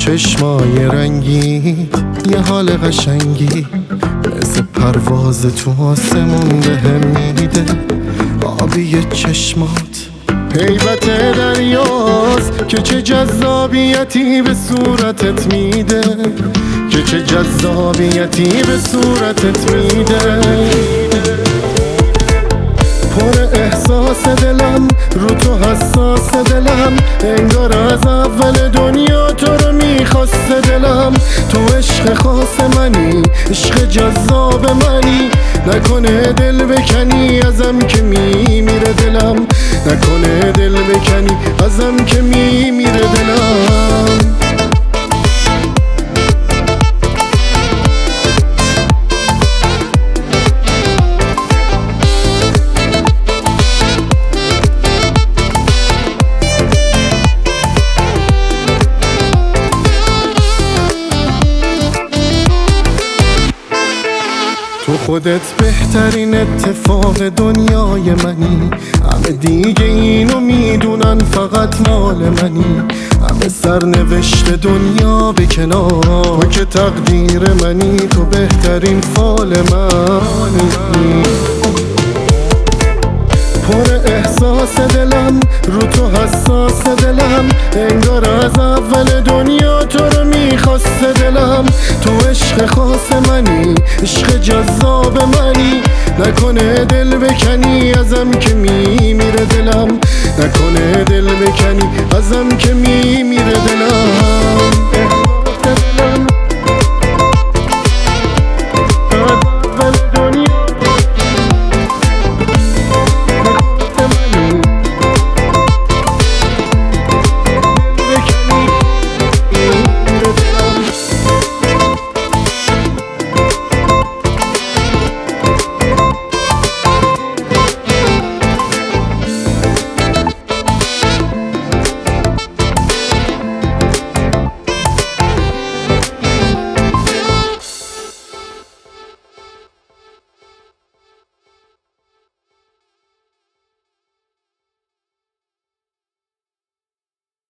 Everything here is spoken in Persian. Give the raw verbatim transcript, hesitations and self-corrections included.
چشمای رنگی یه حال قشنگی مثل پرواز تو آسمون بهم میده. آبی چشمات هیبت دریاست که چه جذابیتی به صورتت میده، که چه جذابیتی به صورتت میده. پر احساس دلم رو تو حساس دلم، انگار از اول دنیا تو رو میخواست دلم. تو عشق خاص منی، عشق جذاب منی، نکنه دل بکنی ازم که میمیره دلم، نکنه دل بکنی ازم که میمیره دلم. تو خودت بهترین اتفاق دنیای منی، همه دیگه اینو میدونن فقط مال منی. همه سرنوشت دنیا به کنار، تو که تقدیر منی، تو بهترین فال منی. پر احساس دلم رو تو حساس دلم، انگار از اول دنیا تو رو میخواست دلم. تو عشق خاص منی، عشق جذاب منی، نکنه دل بکنی ازم که میمیره دلم، نکنه دل بکنی ازم که میمیره دلم.